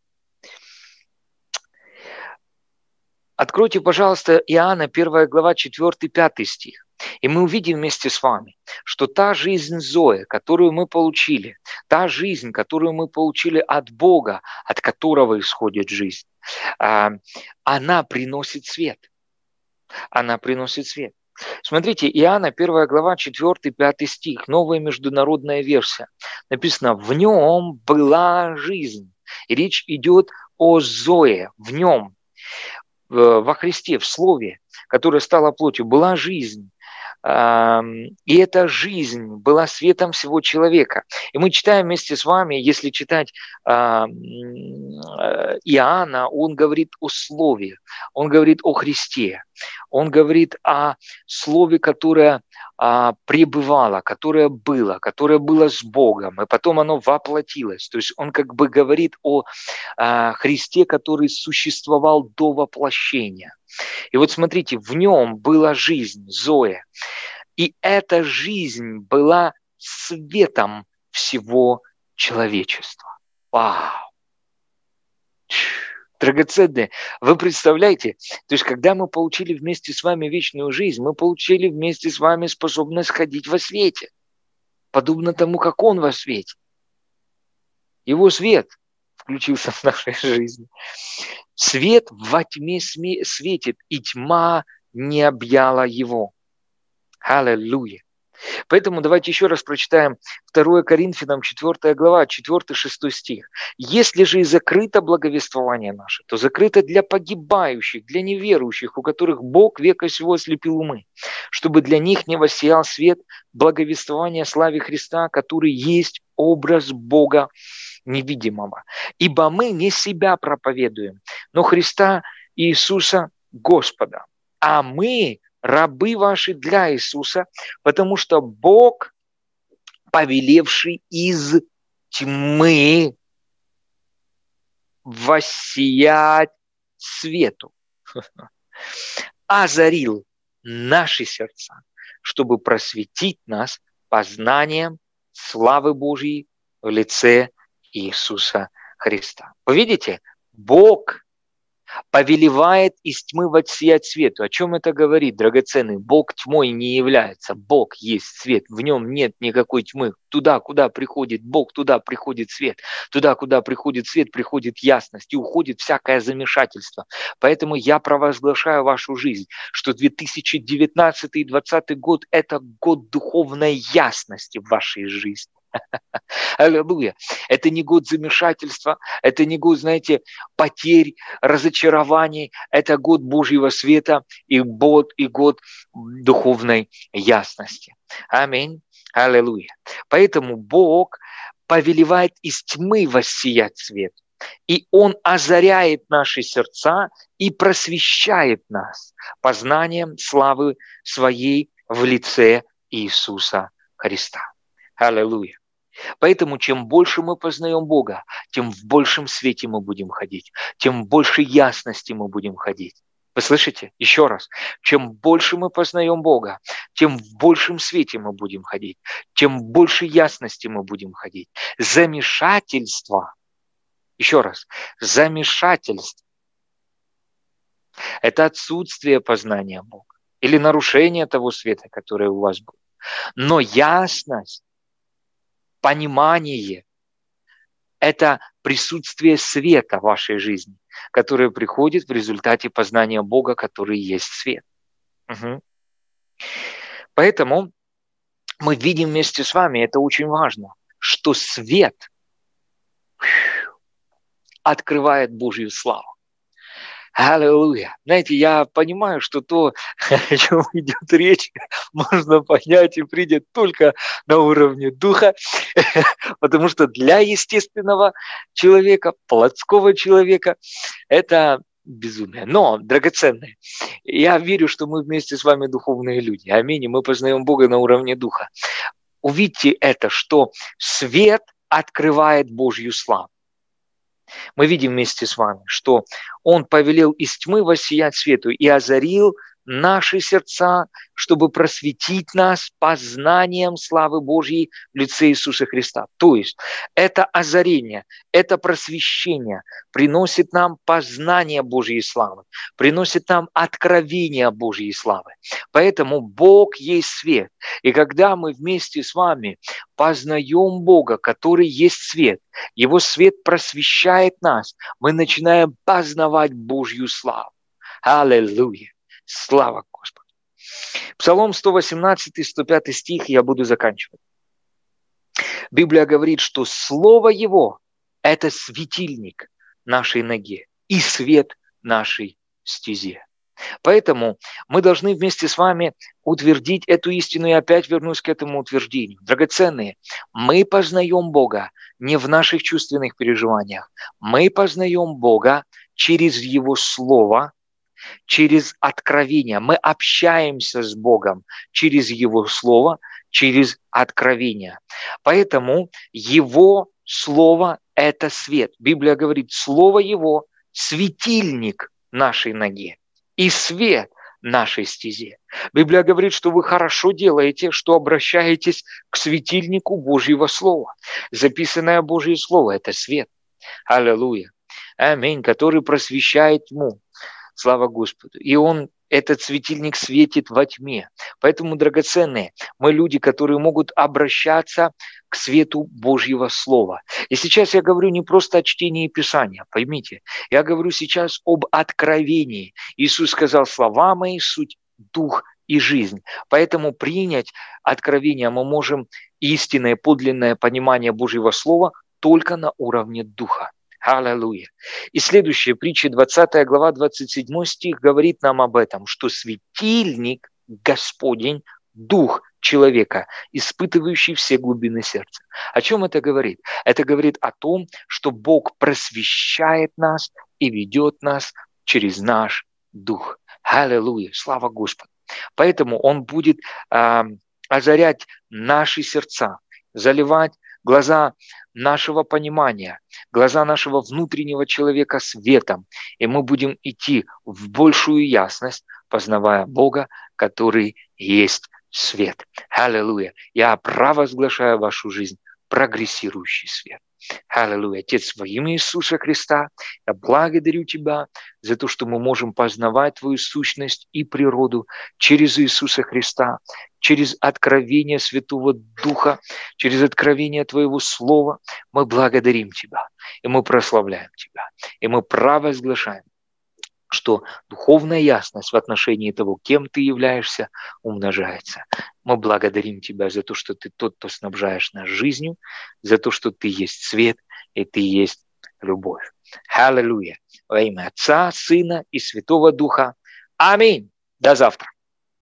Откройте, пожалуйста, Иоанна, 1 глава, 4-5 стих. И мы увидим вместе с вами, что та жизнь Зои, которую мы получили, та жизнь, которую мы получили от Бога, от которого исходит жизнь, она приносит свет. Она приносит свет. Смотрите, Иоанна, 1 глава, 4-5 стих, новая международная версия. Написано, в нем была жизнь. И речь идет о Зое, в нем, во Христе, в Слове, которое стало плотью, была жизнь. И эта жизнь была светом всего человека. И мы читаем вместе с вами, если читать Иоанна, он говорит о Слове, он говорит о Христе, он говорит о Слове, которое пребывало, которое было с Богом, и потом оно воплотилось. То есть он как бы говорит о Христе, который существовал до воплощения. И вот смотрите, в нем была жизнь, Зоя, и эта жизнь была светом всего человечества. Вау! Драгоценные, вы представляете, то есть когда мы получили вместе с вами вечную жизнь, мы получили вместе с вами способность ходить во свете, подобно тому, как Он во свете. Его свет включился в нашей жизни. Свет во тьме светит, и тьма не объяла его. Аллилуйя. Поэтому давайте еще раз прочитаем 2 Коринфянам 4 глава, 4-6 стих. «Если же и закрыто благовествование наше, то закрыто для погибающих, для неверующих, у которых Бог века сего ослепил умы, чтобы для них не воссиял свет благовествования славе Христа, который есть образ Бога невидимого. Ибо мы не себя проповедуем, но Христа Иисуса Господа. А мы рабы ваши для Иисуса, потому что Бог, повелевший из тьмы воссиять свету, озарил наши сердца, чтобы просветить нас познанием славы Божьей в лице Иисуса Христа». Вы видите, Бог повелевает из тьмы воссиять свету. О чем это говорит, драгоценный? Бог тьмой не является. Бог есть свет. В нем нет никакой тьмы. Туда, куда приходит Бог, туда приходит свет. Туда, куда приходит свет, приходит ясность. И уходит всякое замешательство. Поэтому я провозглашаю вашу жизнь, что 2019 и 2020 год – это год духовной ясности в вашей жизни. Аллилуйя. Это не год замешательства, это не год, знаете, потерь, разочарований, это год Божьего света и год духовной ясности. Аминь. Аллилуйя. Поэтому Бог повелевает из тьмы воссиять свет, и Он озаряет наши сердца и просвещает нас познанием славы Своей в лице Иисуса Христа. Аллилуйя. Поэтому чем больше мы познаем Бога, тем в большем свете мы будем ходить, тем в большей ясности мы будем ходить. Вы слышите? Еще раз. Чем больше мы познаем Бога, тем в большем свете мы будем ходить, тем в большей ясности мы будем ходить. Замешательство. Еще раз. Замешательство. Это отсутствие познания Бога или нарушение того света, которое у вас будет. Но ясность, понимание – это присутствие света в вашей жизни, которое приходит в результате познания Бога, который есть свет. Угу. Поэтому мы видим вместе с вами, это очень важно, что свет открывает Божью славу. Аллилуйя. Знаете, я понимаю, что то, о чем идет речь, можно понять и придет только на уровне духа, потому что для естественного человека, плотского человека, это безумие. Но, драгоценные, я верю, что мы вместе с вами духовные люди. Аминь. И мы познаем Бога на уровне духа. Увидьте это, что свет открывает Божью славу. Мы видим вместе с вами, что Он повелел из тьмы воссиять свету и озарил наши сердца, чтобы просветить нас познанием славы Божьей в лице Иисуса Христа. То есть это озарение, это просвещение приносит нам познание Божьей славы, приносит нам откровение Божьей славы. Поэтому Бог есть свет. И когда мы вместе с вами познаем Бога, который есть свет, Его свет просвещает нас, мы начинаем познавать Божью славу. Аллилуйя! Слава Господу! Псалом 118, 105 стих, я буду заканчивать. Библия говорит, что Слово Его – это светильник нашей ноге и свет нашей стезе. Поэтому мы должны вместе с вами утвердить эту истину, и опять вернусь к этому утверждению. Драгоценные, мы познаем Бога не в наших чувственных переживаниях. Мы познаем Бога через Его Слово, через откровение. Мы общаемся с Богом через Его Слово, через откровение. Поэтому Его Слово – это свет. Библия говорит, Слово Его – светильник нашей ноге и свет нашей стезе. Библия говорит, что вы хорошо делаете, что обращаетесь к светильнику Божьего Слова. Записанное Божье Слово – это свет. Аллилуйя. Аминь. Который просвещает тьму. Слава Господу. И этот светильник светит во тьме. Поэтому, драгоценные, мы люди, которые могут обращаться к свету Божьего Слова. И сейчас я говорю не просто о чтении Писания, поймите. Я говорю сейчас об откровении. Иисус сказал: слова мои суть дух и жизнь. Поэтому принять откровение мы можем, истинное, подлинное понимание Божьего Слова, только на уровне духа. Аллилуйя. И следующая притча, 20 глава, 27 стих, говорит нам об этом, что светильник Господень, дух человека, испытывающий все глубины сердца. О чем это говорит? Это говорит о том, что Бог просвещает нас и ведет нас через наш дух. Аллилуйя. Слава Господу. Поэтому Он будет озарять наши сердца, заливать глаза нашего понимания, глаза нашего внутреннего человека светом, и мы будем идти в большую ясность, познавая Бога, который есть свет. Аллилуйя. Я провозглашаю вашу жизнь прогрессирующий свет. Аллилуйя. Отец, во имя Иисуса Христа, я благодарю Тебя за то, что мы можем познавать Твою сущность и природу через Иисуса Христа, через откровение Святого Духа, через откровение Твоего Слова. Мы благодарим Тебя, и мы прославляем Тебя, и мы провозглашаем, что духовная ясность в отношении того, кем ты являешься, умножается. Мы благодарим Тебя за то, что Ты тот, кто снабжаешь нас жизнью, за то, что Ты есть свет, и Ты есть любовь. Аллилуйя. Во имя Отца, Сына и Святого Духа. Аминь. До завтра.